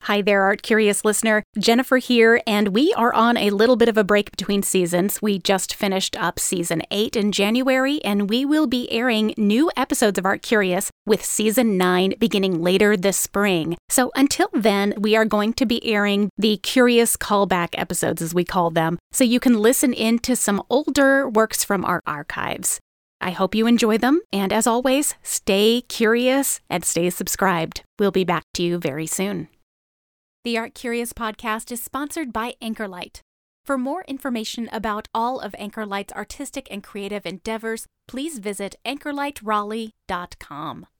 Hi there, Art Curious listener. Jennifer here, and we are on a little bit of a break between seasons. We just finished up Season 8 in January, and we will be airing new episodes of Art Curious with Season 9 beginning later this spring. So until then, we are going to be airing the Curious Callback episodes, as we call them, so you can listen in to some older works from our archives. I hope you enjoy them, and as always, stay curious and stay subscribed. We'll be back to you very soon. The Art Curious podcast is sponsored by Anchorlight. For more information about all of Anchorlight's artistic and creative endeavors, please visit anchorlightraleigh.com.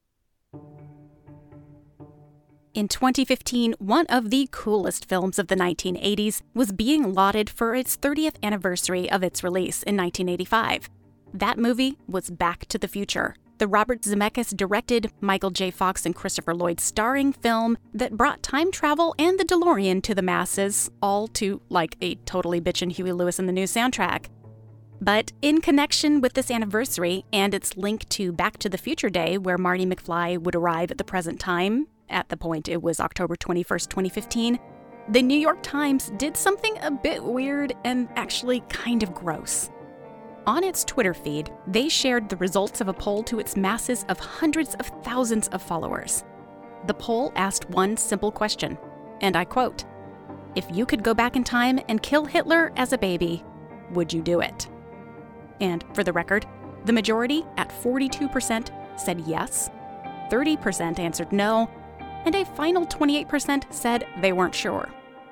In 2015, one of the coolest films of the 1980s was being lauded for its 30th anniversary of its release in 1985. That movie was Back to the Future, the Robert Zemeckis-directed, Michael J. Fox and Christopher Lloyd starring film that brought time travel and the DeLorean to the masses, all to, like, a totally bitchin' Huey Lewis in the News soundtrack. But in connection with this anniversary and its link to Back to the Future Day, where Marty McFly would arrive at the present time, at the point it was October 21st, 2015, the New York Times did something a bit weird and actually kind of gross. On its Twitter feed, they shared the results of a poll to its masses of hundreds of thousands of followers. The poll asked one simple question, and I quote, "If you could go back in time and kill Hitler as a baby, would you do it?" And for the record, the majority, at 42%, said yes, 30% answered no, and a final 28% said they weren't sure.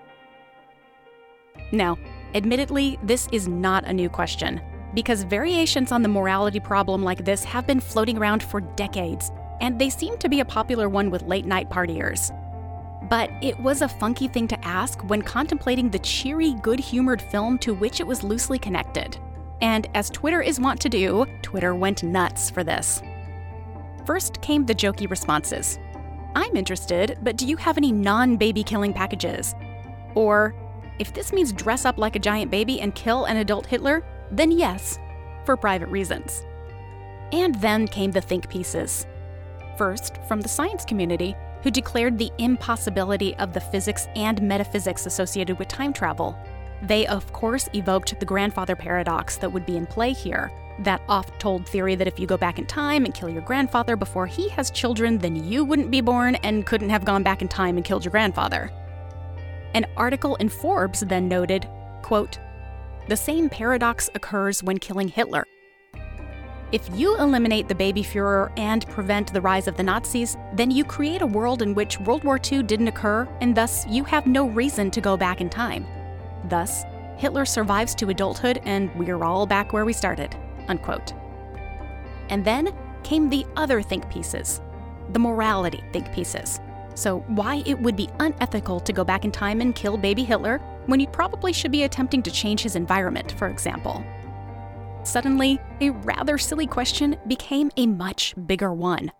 Now, admittedly, this is not a new question, because variations on the morality problem like this have been floating around for decades, and they seem to be a popular one with late-night partiers. But it was a funky thing to ask when contemplating the cheery, good-humored film to which it was loosely connected. And as Twitter is wont to do, Twitter went nuts for this. First came the jokey responses. "I'm interested, but do you have any non-baby-killing packages?" Or, "If this means dress up like a giant baby and kill an adult Hitler, then yes, for private reasons." And then came the think pieces. First, from the science community, who declared the impossibility of the physics and metaphysics associated with time travel. They, of course, evoked the grandfather paradox that would be in play here, that oft-told theory that if you go back in time and kill your grandfather before he has children, then you wouldn't be born and couldn't have gone back in time and killed your grandfather. An article in Forbes then noted, quote, "The same paradox occurs when killing Hitler. If you eliminate the baby Führer and prevent the rise of the Nazis, then you create a world in which World War II didn't occur, and thus you have no reason to go back in time. Thus, Hitler survives to adulthood and we're all back where we started." Unquote. And then came the other think pieces, the morality think pieces. So why it would be unethical to go back in time and kill baby Hitler when you probably should be attempting to change his environment, for example. Suddenly, a rather silly question became a much bigger one.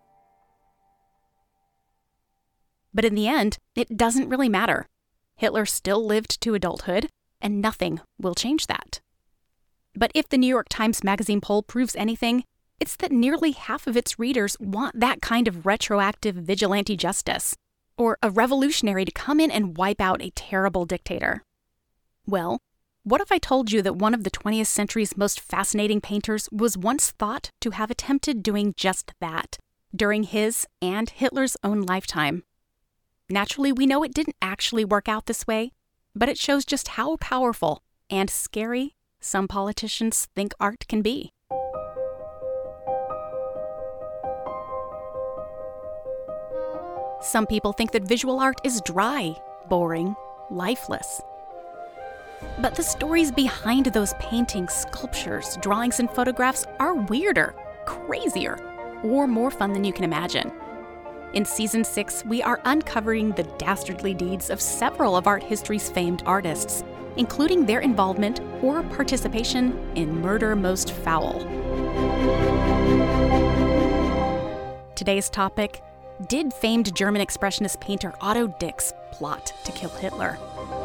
But in the end, it doesn't really matter. Hitler still lived to adulthood, and nothing will change that. But if the New York Times Magazine poll proves anything, it's that nearly half of its readers want that kind of retroactive vigilante justice, or a revolutionary to come in and wipe out a terrible dictator. Well, what if I told you that one of the 20th century's most fascinating painters was once thought to have attempted doing just that, during his and Hitler's own lifetime? Naturally, we know it didn't actually work out this way, but it shows just how powerful and scary some politicians think art can be. Some people think that visual art is dry, boring, lifeless. But the stories behind those paintings, sculptures, drawings, and photographs are weirder, crazier, or more fun than you can imagine. In Season 6, we are uncovering the dastardly deeds of several of art history's famed artists, including their involvement or participation in Murder Most Foul. Today's topic: did famed German expressionist painter Otto Dix plot to kill Hitler?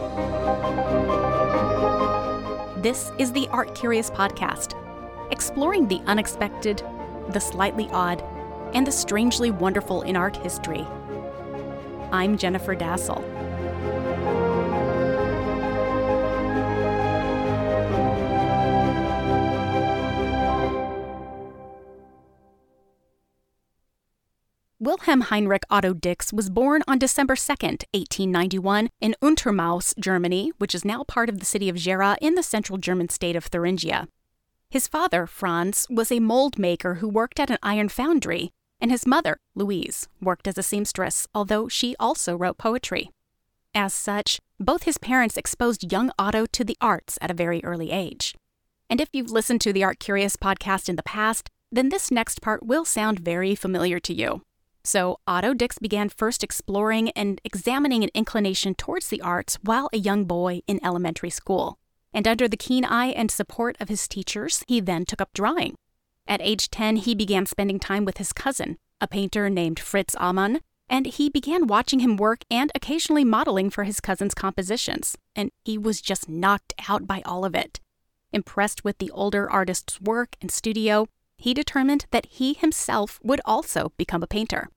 This is the Art Curious podcast, exploring the unexpected, the slightly odd, and the strangely wonderful in art history. I'm Jennifer Dassel. Wilhelm Heinrich Otto Dix was born on December 2, 1891, in Untermaus, Germany, which is now part of the city of Gera in the central German state of Thuringia. His father, Franz, was a mold maker who worked at an iron foundry, and his mother, Louise, worked as a seamstress, although she also wrote poetry. As such, both his parents exposed young Otto to the arts at a very early age. And if you've listened to the Art Curious podcast in the past, then this next part will sound very familiar to you. So Otto Dix began first exploring and examining an inclination towards the arts while a young boy in elementary school. And under the keen eye and support of his teachers, he then took up drawing. At age 10, he began spending time with his cousin, a painter named Fritz Amann, and he began watching him work and occasionally modeling for his cousin's compositions, and he was just knocked out by all of it. Impressed with the older artist's work and studio, he determined that he himself would also become a painter.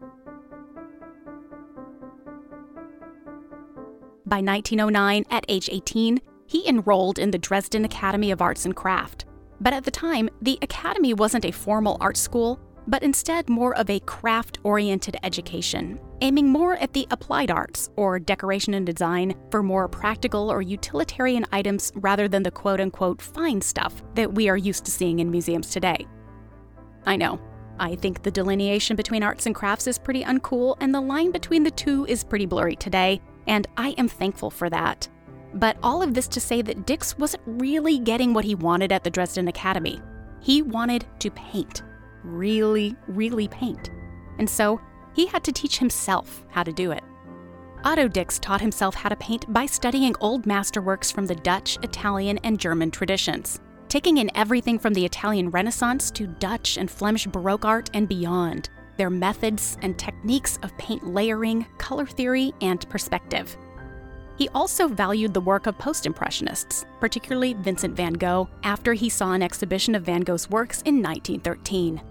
By 1909, at age 18, he enrolled in the Dresden Academy of Arts and Craft. But at the time, the academy wasn't a formal art school, but instead more of a craft-oriented education, aiming more at the applied arts, or decoration and design, for more practical or utilitarian items rather than the quote-unquote fine stuff that we are used to seeing in museums today. I know, I think the delineation between arts and crafts is pretty uncool, and the line between the two is pretty blurry today, and I am thankful for that. But all of this to say that Dix wasn't really getting what he wanted at the Dresden Academy. He wanted to paint. Really, really paint. And so, he had to teach himself how to do it. Otto Dix taught himself how to paint by studying old masterworks from the Dutch, Italian, and German traditions, taking in everything from the Italian Renaissance to Dutch and Flemish Baroque art and beyond, their methods and techniques of paint layering, color theory, and perspective. He also valued the work of post-impressionists, particularly Vincent van Gogh, after he saw an exhibition of Van Gogh's works in 1913.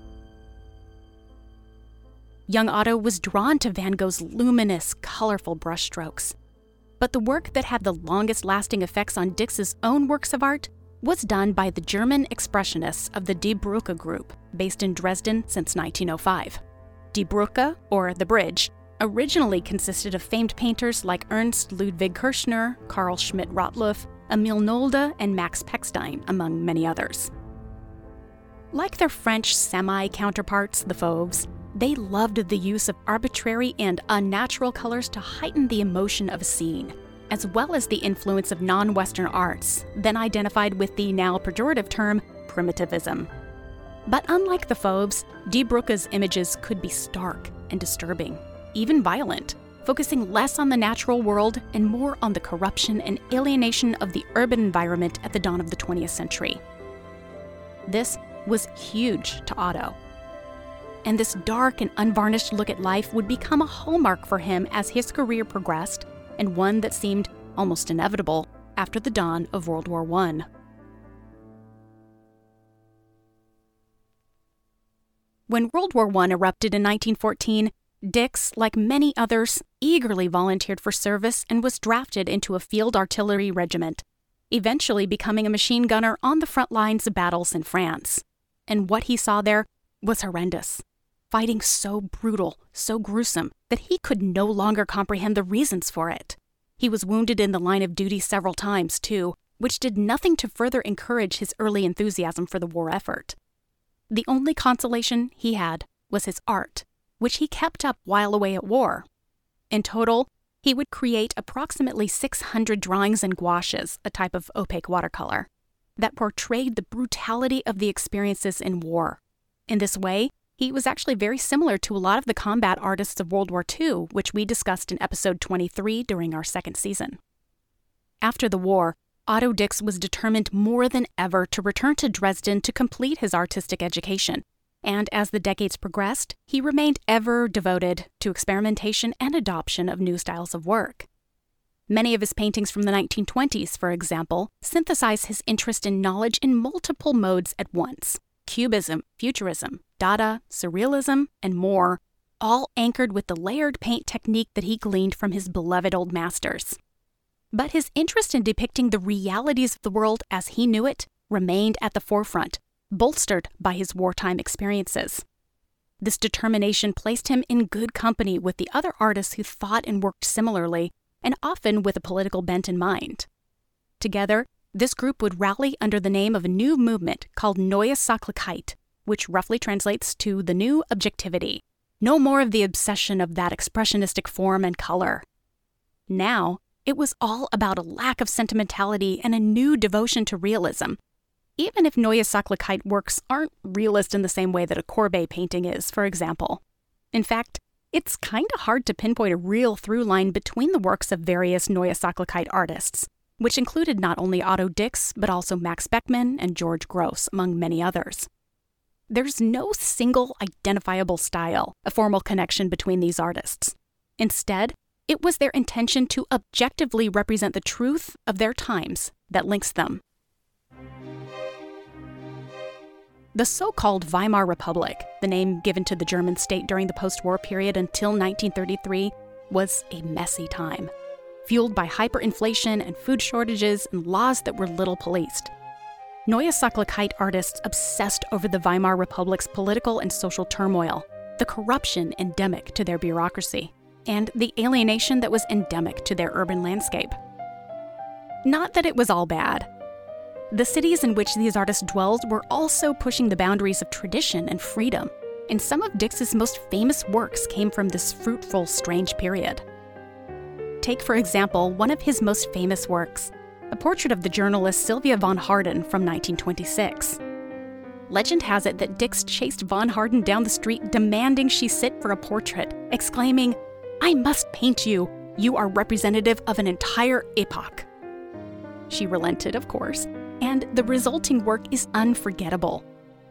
Young Otto was drawn to Van Gogh's luminous, colorful brushstrokes. But the work that had the longest-lasting effects on Dix's own works of art was done by the German expressionists of the Die Brücke group, based in Dresden since 1905. Die Brücke, or the Bridge, originally consisted of famed painters like Ernst Ludwig Kirchner, Carl Schmidt-Rottluff, Emil Nolde, and Max Pechstein, among many others. Like their French semi-counterparts, the Fauves, they loved the use of arbitrary and unnatural colors to heighten the emotion of a scene, as well as the influence of non-Western arts, then identified with the now pejorative term primitivism. But unlike the Fauves, Die Brücke's images could be stark and disturbing, even violent, focusing less on the natural world and more on the corruption and alienation of the urban environment at the dawn of the 20th century. This was huge to Otto. And this dark and unvarnished look at life would become a hallmark for him as his career progressed, and one that seemed almost inevitable after the dawn of World War I. When World War I erupted in 1914, Dix, like many others, eagerly volunteered for service and was drafted into a field artillery regiment, eventually becoming a machine gunner on the front lines of battles in France. And what he saw there was horrendous. Fighting so brutal, so gruesome, that he could no longer comprehend the reasons for it. He was wounded in the line of duty several times, too, which did nothing to further encourage his early enthusiasm for the war effort. The only consolation he had was his art, which he kept up while away at war. In total, he would create approximately 600 drawings and gouaches, a type of opaque watercolor, that portrayed the brutality of the experiences in war. In this way, he was actually very similar to a lot of the combat artists of World War II, which we discussed in episode 23 during our second season. After the war, Otto Dix was determined more than ever to return to Dresden to complete his artistic education, and as the decades progressed, he remained ever devoted to experimentation and adoption of new styles of work. Many of his paintings from the 1920s, for example, synthesize his interest in knowledge in multiple modes at once: Cubism, Futurism, Dada, Surrealism, and more, all anchored with the layered paint technique that he gleaned from his beloved old masters. But his interest in depicting the realities of the world as he knew it remained at the forefront, bolstered by his wartime experiences. This determination placed him in good company with the other artists who thought and worked similarly, and often with a political bent in mind. Together, this group would rally under the name of a new movement called Neue Sachlichkeit, which roughly translates to the new objectivity. No more of the obsession of that expressionistic form and color. Now, it was all about a lack of sentimentality and a new devotion to realism. Even if Neue Sachlichkeit works aren't realist in the same way that a Courbet painting is, for example. In fact, it's kind of hard to pinpoint a real through line between the works of various Neue Sachlichkeit artists, which included not only Otto Dix, but also Max Beckmann and George Grosz, among many others. There's no single identifiable style, a formal connection between these artists. Instead, it was their intention to objectively represent the truth of their times that links them. The so-called Weimar Republic, the name given to the German state during the post-war period until 1933, was a messy time, fueled by hyperinflation and food shortages and laws that were little policed. Neue Sachlichkeit artists obsessed over the Weimar Republic's political and social turmoil, the corruption endemic to their bureaucracy, and the alienation that was endemic to their urban landscape. Not that it was all bad. The cities in which these artists dwelled were also pushing the boundaries of tradition and freedom, and some of Dix's most famous works came from this fruitful, strange period. Take, for example, one of his most famous works, a portrait of the journalist Sylvia von Harden from 1926. Legend has it that Dix chased von Harden down the street demanding she sit for a portrait, exclaiming, "I must paint you. You are representative of an entire epoch." She relented, of course, and the resulting work is unforgettable.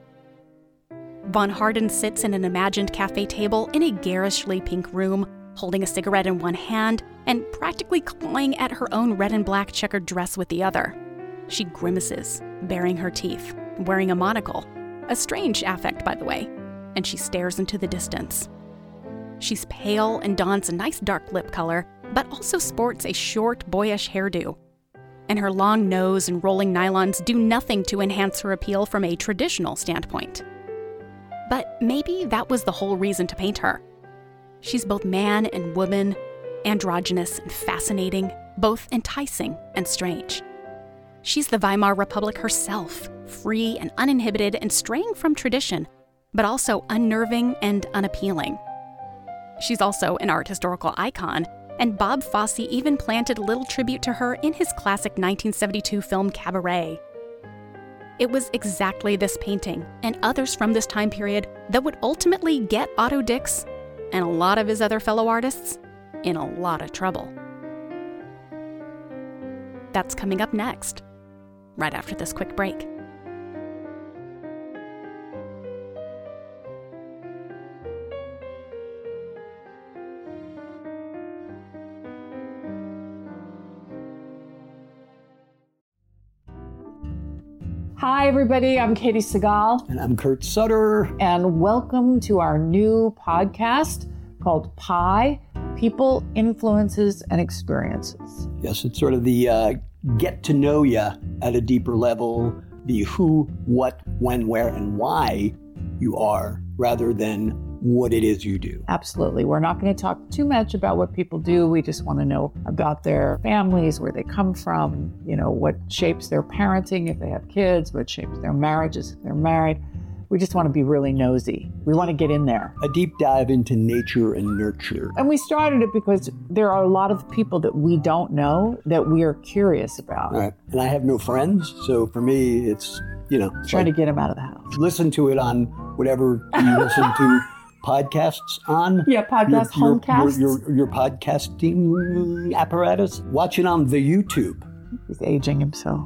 Von Harden sits in an imagined cafe table in a garishly pink room, holding a cigarette in one hand and practically clawing at her own red and black checkered dress with the other. She grimaces, baring her teeth, wearing a monocle, a strange affect, by the way, and she stares into the distance. She's pale and dons a nice dark lip color, but also sports a short, boyish hairdo. And her long nose and rolling nylons do nothing to enhance her appeal from a traditional standpoint. But maybe that was the whole reason to paint her. She's both man and woman, androgynous and fascinating, both enticing and strange. She's the Weimar Republic herself, free and uninhibited and straying from tradition, but also unnerving and unappealing. She's also an art historical icon, and Bob Fosse even planted a little tribute to her in his classic 1972 film Cabaret. It was exactly this painting, and others from this time period, that would ultimately get Otto Dix, and a lot of his other fellow artists, in a lot of trouble. That's coming up next, right after this quick break. Hi, everybody. I'm Katie Segal. And I'm Kurt Sutter. And welcome to our new podcast called PIE, People, Influences, and Experiences. Yes, it's sort of the get to know you at a deeper level, the who, what, when, where, and why you are, rather than what it is you do. Absolutely. We're not going to talk too much about what people do. We just want to know about their families, where they come from, what shapes their parenting if they have kids, what shapes their marriages if they're married. We just want to be really nosy. We want to get in there. A deep dive into nature and nurture. And we started it because there are a lot of people that we don't know that we are curious about. Right. And I have no friends, so for me, it's, trying to get them out of the house. Listen to it on whatever you listen to podcasts on. Yeah, homecasts. Your podcasting apparatus. Watch it on the YouTube. He's aging himself.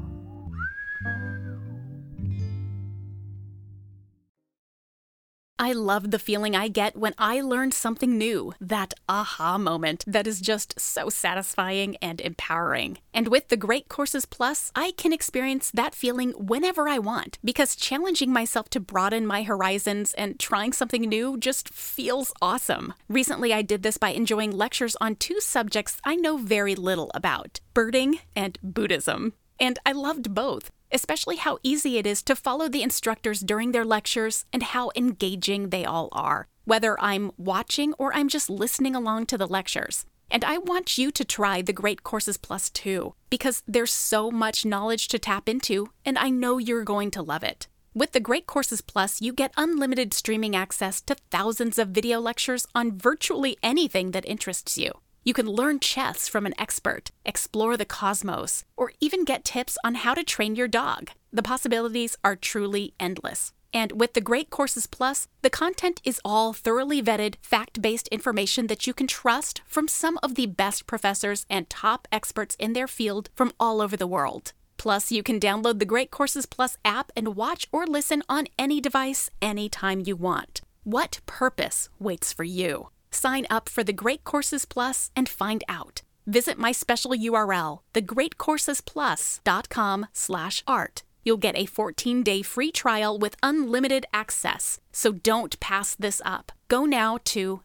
I love the feeling I get when I learn something new, that aha moment that is just so satisfying and empowering. And with the Great Courses Plus, I can experience that feeling whenever I want, because challenging myself to broaden my horizons and trying something new just feels awesome. Recently, I did this by enjoying lectures on two subjects I know very little about: birding and Buddhism. And I loved both, especially how easy it is to follow the instructors during their lectures and how engaging they all are, whether I'm watching or I'm just listening along to the lectures. And I want you to try the Great Courses Plus too, because there's so much knowledge to tap into, and I know you're going to love it. With the Great Courses Plus, you get unlimited streaming access to thousands of video lectures on virtually anything that interests you. You can learn chess from an expert, explore the cosmos, or even get tips on how to train your dog. The possibilities are truly endless. And with the Great Courses Plus, the content is all thoroughly vetted, fact-based information that you can trust from some of the best professors and top experts in their field from all over the world. Plus, you can download the Great Courses Plus app and watch or listen on any device anytime you want. What purpose waits for you? Sign up for the Great Courses Plus and find out. Visit my special URL, thegreatcoursesplus.com/art. You'll get a 14-day free trial with unlimited access, so don't pass this up. Go now to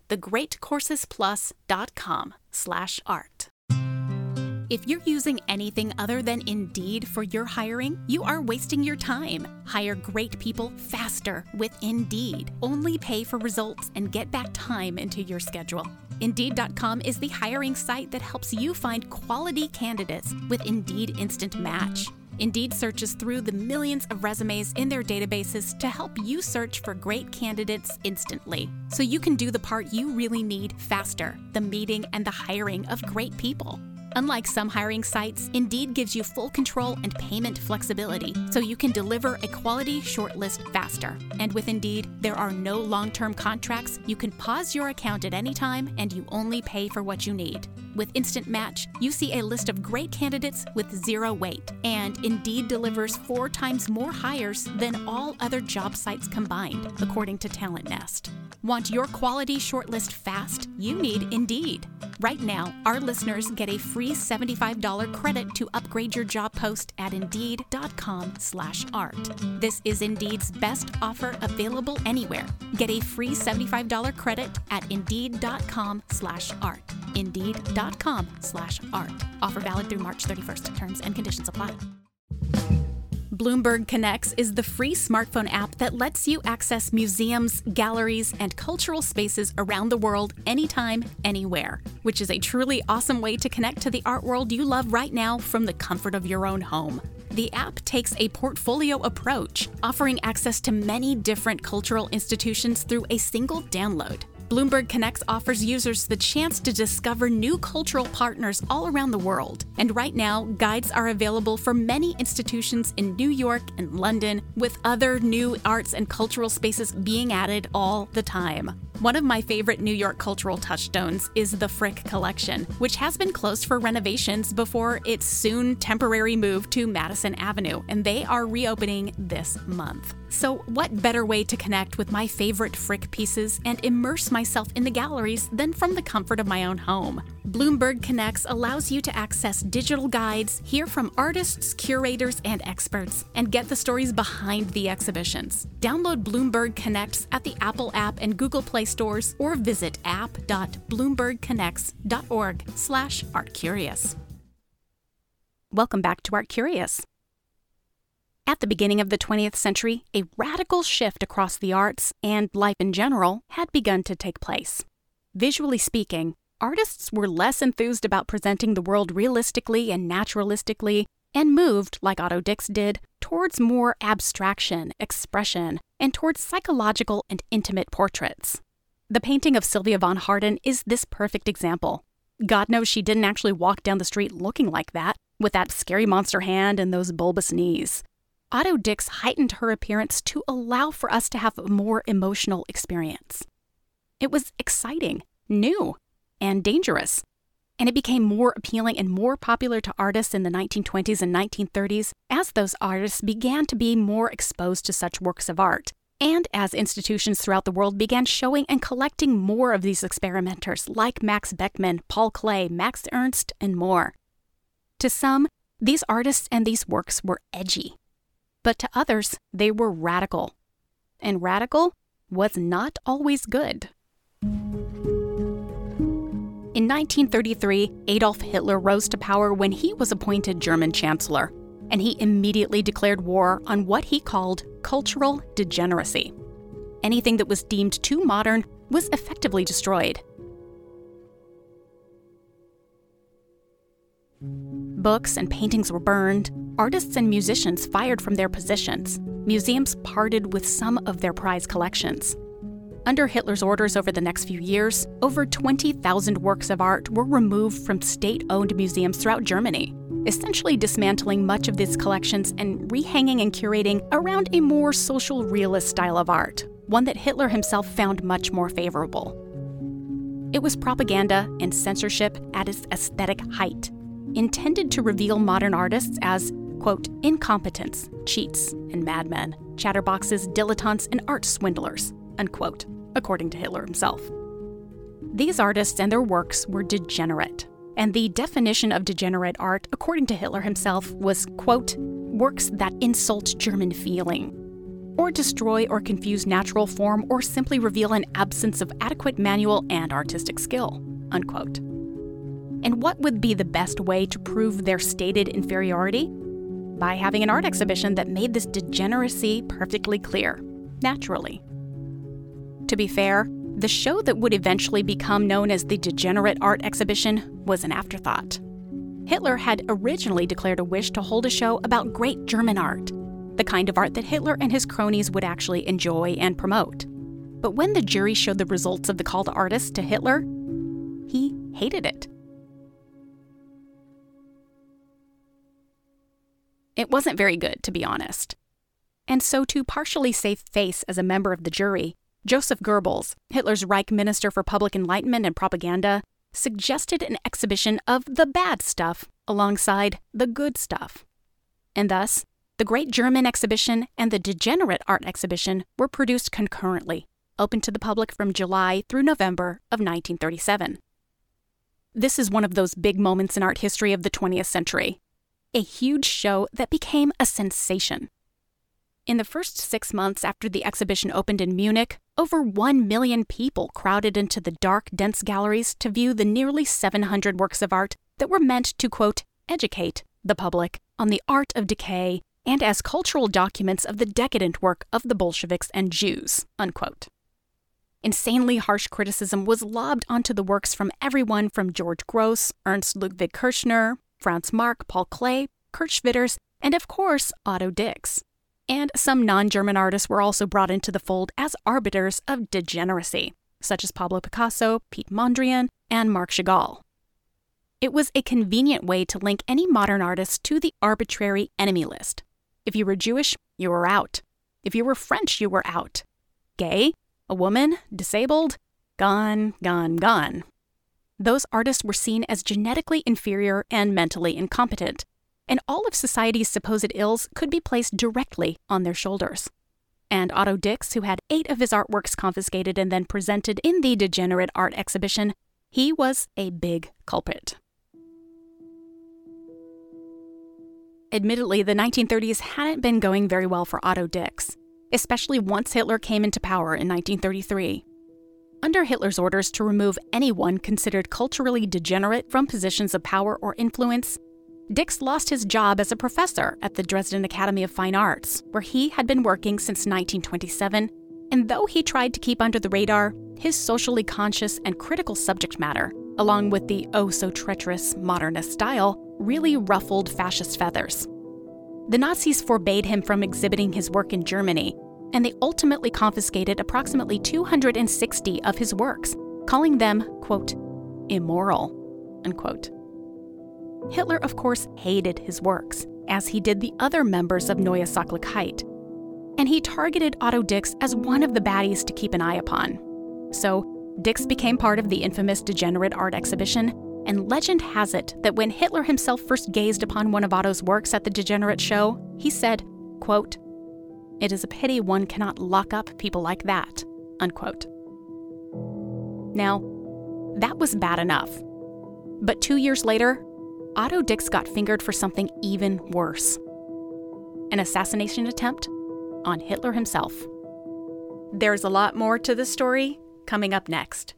thegreatcoursesplus.com/art. If you're using anything other than Indeed for your hiring, you are wasting your time. Hire great people faster with Indeed. Only pay for results and get back time into your schedule. Indeed.com is the hiring site that helps you find quality candidates with Indeed Instant Match. Indeed searches through the millions of resumes in their databases to help you search for great candidates instantly, so you can do the part you really need faster, the meeting and the hiring of great people. Unlike some hiring sites, Indeed gives you full control and payment flexibility, so you can deliver a quality shortlist faster. And with Indeed, there are no long-term contracts. You can pause your account at any time, and you only pay for what you need. With Instant Match, you see a list of great candidates with zero wait, and Indeed delivers 4 times more hires than all other job sites combined, according to Talent Nest. Want your quality shortlist fast? You need Indeed. Right now, our listeners get a free $75 credit to upgrade your job post at Indeed.com/art. This is Indeed's best offer available anywhere. Get a free $75 credit at Indeed.com/art. Indeed.com/art. Offer valid through March 31st. Terms and conditions apply. Bloomberg Connects is the free smartphone app that lets you access museums, galleries, and cultural spaces around the world anytime, anywhere, which is a truly awesome way to connect to the art world you love right now from the comfort of your own home. The app takes a portfolio approach, offering access to many different cultural institutions through a single download. Bloomberg Connects offers users the chance to discover new cultural partners all around the world. And right now, guides are available for many institutions in New York and London, with other new arts and cultural spaces being added all the time. One of my favorite New York cultural touchstones is the Frick Collection, which has been closed for renovations before its soon temporary move to Madison Avenue, and they are reopening this month. So what better way to connect with my favorite Frick pieces and immerse myself in the galleries than from the comfort of my own home? Bloomberg Connects allows you to access digital guides, hear from artists, curators, and experts, and get the stories behind the exhibitions. Download Bloomberg Connects at the Apple app and Google Play stores, or visit app.bloombergconnects.org/artcurious. Welcome back to Art Curious. At the beginning of the 20th century, a radical shift across the arts and life in general had begun to take place. Visually speaking, artists were less enthused about presenting the world realistically and naturalistically, and moved, like Otto Dix did, towards more abstraction, expression, and towards psychological and intimate portraits. The painting of Sylvia von Harden is this perfect example. God knows she didn't actually walk down the street looking like that, with that scary monster hand and those bulbous knees. Otto Dix heightened her appearance to allow for us to have a more emotional experience. It was exciting, new, and dangerous. And it became more appealing and more popular to artists in the 1920s and 1930s as those artists began to be more exposed to such works of art. And as institutions throughout the world began showing and collecting more of these experimenters like Max Beckmann, Paul Klee, Max Ernst, and more. To some, these artists and these works were edgy. But to others, they were radical. And radical was not always good. In 1933, Adolf Hitler rose to power when he was appointed German Chancellor, and he immediately declared war on what he called cultural degeneracy. Anything that was deemed too modern was effectively destroyed. Books and paintings were burned, artists and musicians fired from their positions, museums parted with some of their prized collections. Under Hitler's orders over the next few years, over 20,000 works of art were removed from state-owned museums throughout Germany, essentially dismantling much of these collections and rehanging and curating around a more social realist style of art, one that Hitler himself found much more favorable. It was propaganda and censorship at its aesthetic height, intended to reveal modern artists as, quote, incompetents, cheats, and madmen, chatterboxes, dilettantes, and art swindlers, unquote, according to Hitler himself. These artists and their works were degenerate, and the definition of degenerate art, according to Hitler himself, was, quote, works that insult German feeling, or destroy or confuse natural form, or simply reveal an absence of adequate manual and artistic skill, unquote. And what would be the best way to prove their stated inferiority? By having an art exhibition that made this degeneracy perfectly clear, naturally. To be fair, the show that would eventually become known as the Degenerate Art Exhibition was an afterthought. Hitler had originally declared a wish to hold a show about great German art, the kind of art that Hitler and his cronies would actually enjoy and promote. But when the jury showed the results of the call to artists to Hitler, he hated it. It wasn't very good, to be honest. And so to partially save face as a member of the jury, Joseph Goebbels, Hitler's Reich Minister for Public Enlightenment and Propaganda, suggested an exhibition of the bad stuff alongside the good stuff. And thus, the Great German Exhibition and the Degenerate Art Exhibition were produced concurrently, open to the public from July through November of 1937. This is one of those big moments in art history of the 20th century. A huge show that became a sensation. In the first 6 months after the exhibition opened in Munich, over 1 million people crowded into the dark, dense galleries to view the nearly 700 works of art that were meant to, quote, educate the public on the art of decay and as cultural documents of the decadent work of the Bolsheviks and Jews, unquote. Insanely harsh criticism was lobbed onto the works from everyone from George Grosz, Ernst Ludwig Kirchner, Franz Marc, Paul Klee, Kurt Schwitters, and of course, Otto Dix. And some non-German artists were also brought into the fold as arbiters of degeneracy, such as Pablo Picasso, Piet Mondrian, and Marc Chagall. It was a convenient way to link any modern artist to the arbitrary enemy list. If you were Jewish, you were out. If you were French, you were out. Gay, a woman, disabled, gone, gone, gone. Those artists were seen as genetically inferior and mentally incompetent, and all of society's supposed ills could be placed directly on their shoulders. And Otto Dix, who had 8 of his artworks confiscated and then presented in the Degenerate Art Exhibition, he was a big culprit. Admittedly, the 1930s hadn't been going very well for Otto Dix, especially once Hitler came into power in 1933. Under Hitler's orders to remove anyone considered culturally degenerate from positions of power or influence, Dix lost his job as a professor at the Dresden Academy of Fine Arts, where he had been working since 1927, and though he tried to keep under the radar, his socially conscious and critical subject matter, along with the oh-so-treacherous modernist style, really ruffled fascist feathers. The Nazis forbade him from exhibiting his work in Germany, and they ultimately confiscated approximately 260 of his works, calling them, quote, immoral, unquote. Hitler, of course, hated his works, as he did the other members of Neue Sachlichkeit, and he targeted Otto Dix as one of the baddies to keep an eye upon. So, Dix became part of the infamous Degenerate Art Exhibition, and legend has it that when Hitler himself first gazed upon one of Otto's works at the Degenerate show, he said, quote, It is a pity one cannot lock up people like that," unquote. Now, that was bad enough. But 2 years later, Otto Dix got fingered for something even worse: an assassination attempt on Hitler himself. There's a lot more to this story coming up next.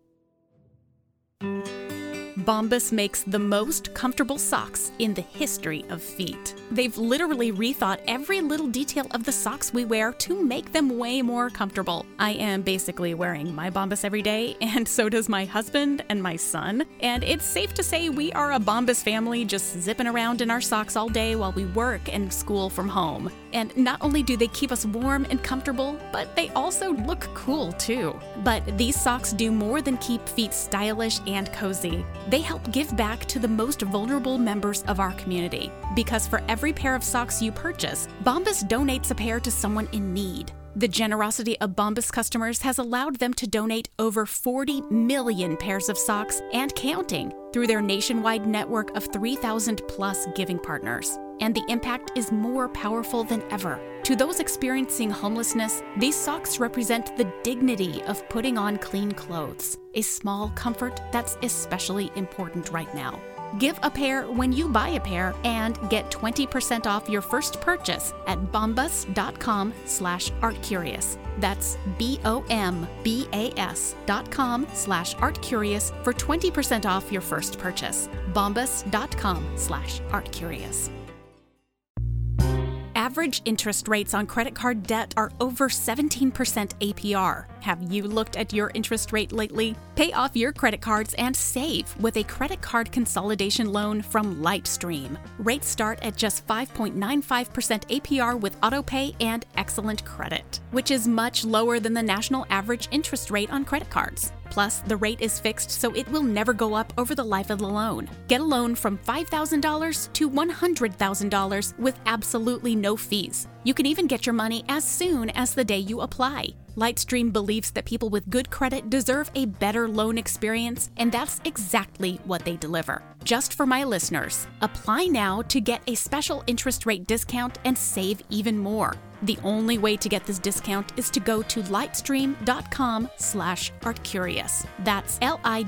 Bombas makes the most comfortable socks in the history of feet. They've literally rethought every little detail of the socks we wear to make them way more comfortable. I am basically wearing my Bombas every day, and so does my husband and my son. And it's safe to say we are a Bombas family, just zipping around in our socks all day while we work and school from home. And not only do they keep us warm and comfortable, but they also look cool too. But these socks do more than keep feet stylish and cozy. They help give back to the most vulnerable members of our community. Because for every pair of socks you purchase, Bombas donates a pair to someone in need. The generosity of Bombas customers has allowed them to donate over 40 million pairs of socks and counting through their nationwide network of 3,000 plus giving partners. And the impact is more powerful than ever. To those experiencing homelessness, these socks represent the dignity of putting on clean clothes, a small comfort that's especially important right now. Give a pair when you buy a pair and get 20% off your first purchase at bombas.com/artcurious. That's BOMBAS.com/artcurious for 20% off your first purchase. bombas.com/artcurious. Average interest rates on credit card debt are over 17% APR. Have you looked at your interest rate lately? Pay off your credit cards and save with a credit card consolidation loan from Lightstream. Rates start at just 5.95% APR with autopay and excellent credit, which is much lower than the national average interest rate on credit cards. Plus, the rate is fixed so it will never go up over the life of the loan. Get a loan from $5,000 to $100,000 with absolutely no fees. You can even get your money as soon as the day you apply. Lightstream believes that people with good credit deserve a better loan experience, and that's exactly what they deliver. Just for my listeners, apply now to get a special interest rate discount and save even more. The only way to get this discount is to go to lightstream.com/artcurious. That's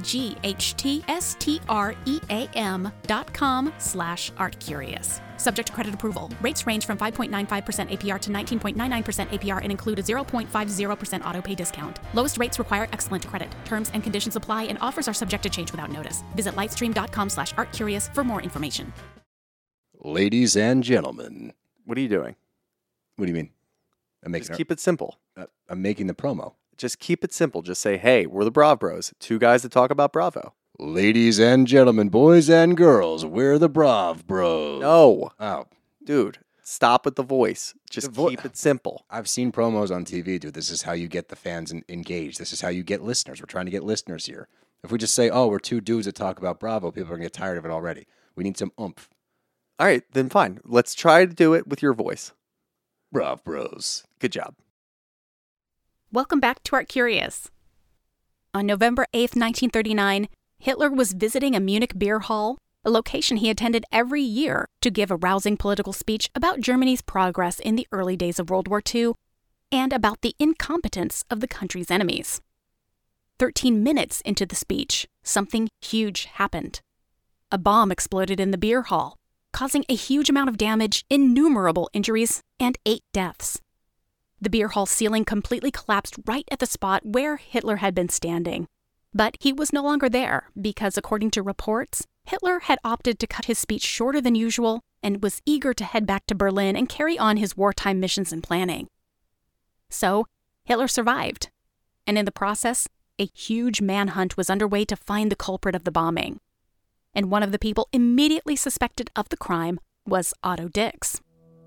LIGHTSTREAM.com/artcurious. Subject to credit approval. Rates range from 5.95% APR to 19.99% APR and include a 0.50% autopay discount. Lowest rates require excellent credit. Terms and conditions apply, and offers are subject to change without notice. Visit lightstream.com/artcurious for more information. Ladies and gentlemen. What are you doing? What do you mean? Just keep it simple. I'm making the promo. Just keep it simple. Just say, hey, we're the Brav Bros. Two guys that talk about Bravo. Ladies and gentlemen, boys and girls, we're the Brav Bros. No. Oh. Dude, stop with the voice. Just keep it simple. I've seen promos on TV, dude. This is how you get the fans engaged. This is how you get listeners. We're trying to get listeners here. If we just say, oh, we're two dudes that talk about Bravo, people are going to get tired of it already. We need some oomph. All right, then fine. Let's try to do it with your voice. Brav Bros. Good job. Welcome back to Art Curious. On November 8th, 1939, Hitler was visiting a Munich beer hall, a location he attended every year to give a rousing political speech about Germany's progress in the early days of World War II and about the incompetence of the country's enemies. 13 minutes into the speech, something huge happened. A bomb exploded in the beer hall, causing a huge amount of damage, innumerable injuries, and 8 deaths. The beer hall ceiling completely collapsed right at the spot where Hitler had been standing. But he was no longer there because, according to reports, Hitler had opted to cut his speech shorter than usual and was eager to head back to Berlin and carry on his wartime missions and planning. So, Hitler survived, and in the process, a huge manhunt was underway to find the culprit of the bombing. And one of the people immediately suspected of the crime was Otto Dix.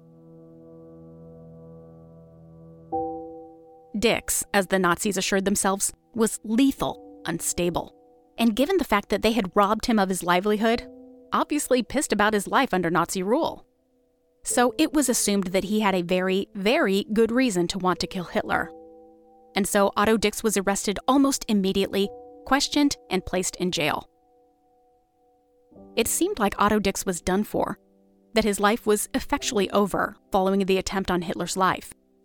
Dix, as the Nazis assured themselves, was lethal, unstable, and given the fact that they had robbed him of his livelihood, obviously pissed about his life under Nazi rule. So it was assumed that he had a very, very good reason to want to kill Hitler. And so Otto Dix was arrested almost immediately, questioned, and placed in jail. It seemed like Otto Dix was done for, that his life was effectually over following the attempt on Hitler's life.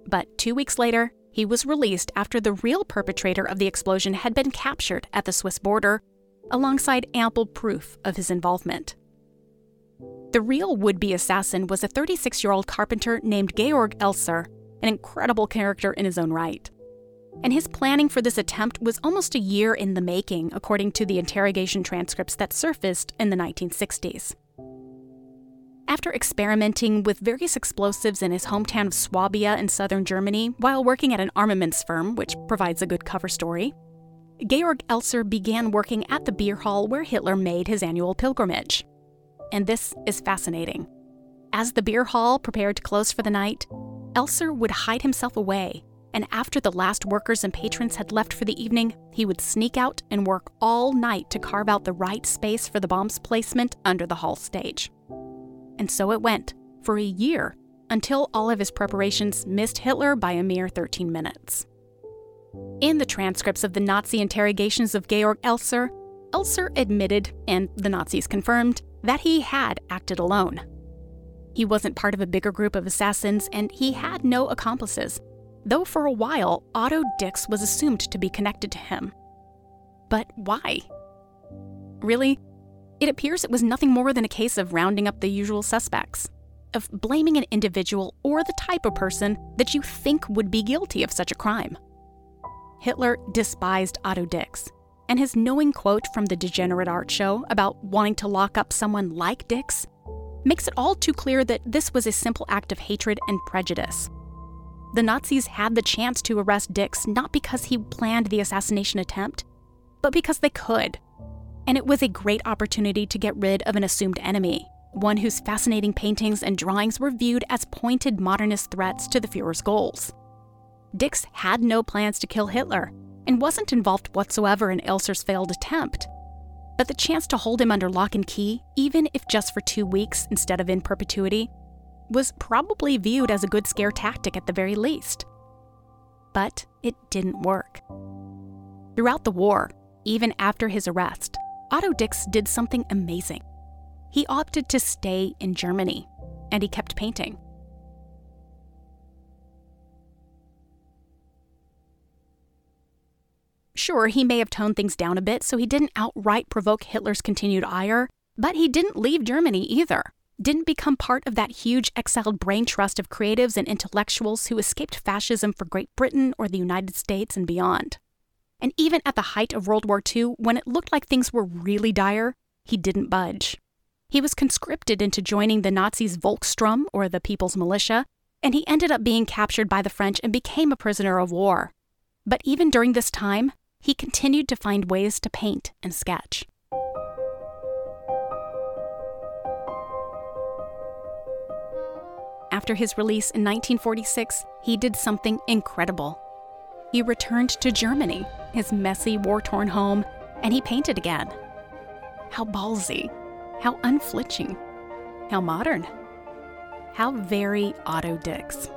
But 2 weeks later, he was released after the real perpetrator of the explosion had been captured at the Swiss border, alongside ample proof of his involvement. The real would-be assassin was a 36-year-old carpenter named Georg Elser, an incredible character in his own right. And his planning for this attempt was almost a year in the making, according to the interrogation transcripts that surfaced in the 1960s. After experimenting with various explosives in his hometown of Swabia in southern Germany while working at an armaments firm, which provides a good cover story, Georg Elser began working at the beer hall where Hitler made his annual pilgrimage. And this is fascinating. As the beer hall prepared to close for the night, Elser would hide himself away, and after the last workers and patrons had left for the evening, he would sneak out and work all night to carve out the right space for the bomb's placement under the hall stage. And so it went, for a year, until all of his preparations missed Hitler by a mere 13 minutes. In the transcripts of the Nazi interrogations of Georg Elser, Elser admitted, and the Nazis confirmed, that he had acted alone. He wasn't part of a bigger group of assassins, and he had no accomplices, though for a while, Otto Dix was assumed to be connected to him. But why? Really? It appears it was nothing more than a case of rounding up the usual suspects, of blaming an individual or the type of person that you think would be guilty of such a crime. Hitler despised Otto Dix, and his knowing quote from the Degenerate Art Show about wanting to lock up someone like Dix makes it all too clear that this was a simple act of hatred and prejudice. The Nazis had the chance to arrest Dix not because he planned the assassination attempt, but because they could. And it was a great opportunity to get rid of an assumed enemy, one whose fascinating paintings and drawings were viewed as pointed modernist threats to the Führer's goals. Dix had no plans to kill Hitler and wasn't involved whatsoever in Elser's failed attempt. But the chance to hold him under lock and key, even if just for 2 weeks instead of in perpetuity, was probably viewed as a good scare tactic at the very least. But it didn't work. Throughout the war, even after his arrest, Otto Dix did something amazing. He opted to stay in Germany, and he kept painting. Sure, he may have toned things down a bit so he didn't outright provoke Hitler's continued ire, but he didn't leave Germany either. Didn't become part of that huge exiled brain trust of creatives and intellectuals who escaped fascism for Great Britain or the United States and beyond. And even at the height of World War II, when it looked like things were really dire, he didn't budge. He was conscripted into joining the Nazis' Volkssturm, or the People's Militia, and he ended up being captured by the French and became a prisoner of war. But even during this time, he continued to find ways to paint and sketch. After his release in 1946, he did something incredible. He returned to Germany, his messy, war-torn home, and he painted again. How ballsy, how unflinching, how modern, how very Otto Dix.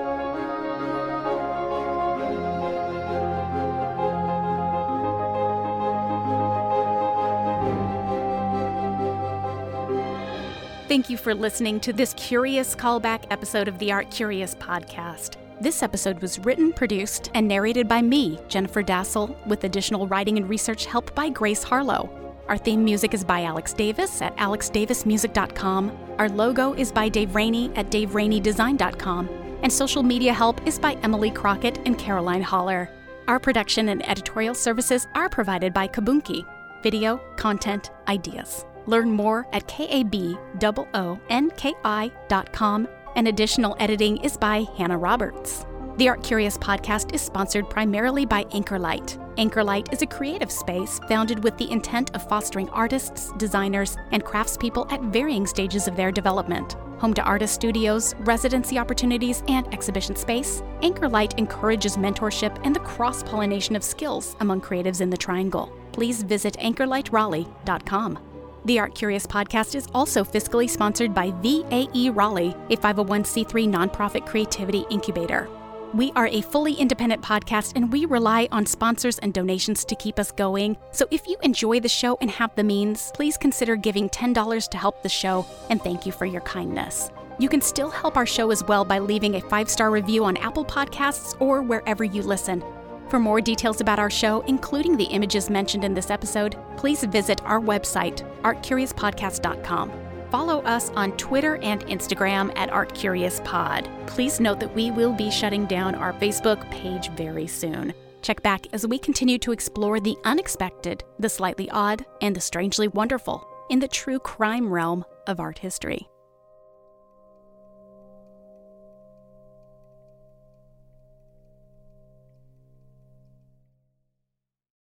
Thank you for listening to this curious callback episode of the Art Curious podcast. This episode was written, produced, and narrated by me, Jennifer Dassel, with additional writing and research help by Grace Harlow. Our theme music is by Alex Davis at alexdavismusic.com. Our logo is by Dave Rainey at daverainedesign.com. And social media help is by Emily Crockett and Caroline Holler. Our production and editorial services are provided by Kabunki. Video, content, ideas. Learn more at kaboonki.com, and additional editing is by Hannah Roberts. The Art Curious podcast is sponsored primarily by Anchorlight. Anchorlight is a creative space founded with the intent of fostering artists, designers, and craftspeople at varying stages of their development. Home to artist studios, residency opportunities, and exhibition space, Anchorlight encourages mentorship and the cross-pollination of skills among creatives in the Triangle. Please visit anchorlightraleigh.com. The Art Curious podcast is also fiscally sponsored by VAE Raleigh, a 501c3 nonprofit creativity incubator. We are a fully independent podcast, and we rely on sponsors and donations to keep us going. So if you enjoy the show and have the means, please consider giving $10 to help the show, and thank you for your kindness. You can still help our show as well by leaving a 5-star review on Apple Podcasts or wherever you listen. For more details about our show, including the images mentioned in this episode, please visit our website, artcuriouspodcast.com. Follow us on Twitter and Instagram at ArtCuriousPod. Please note that we will be shutting down our Facebook page very soon. Check back as we continue to explore the unexpected, the slightly odd, and the strangely wonderful in the true crime realm of art history.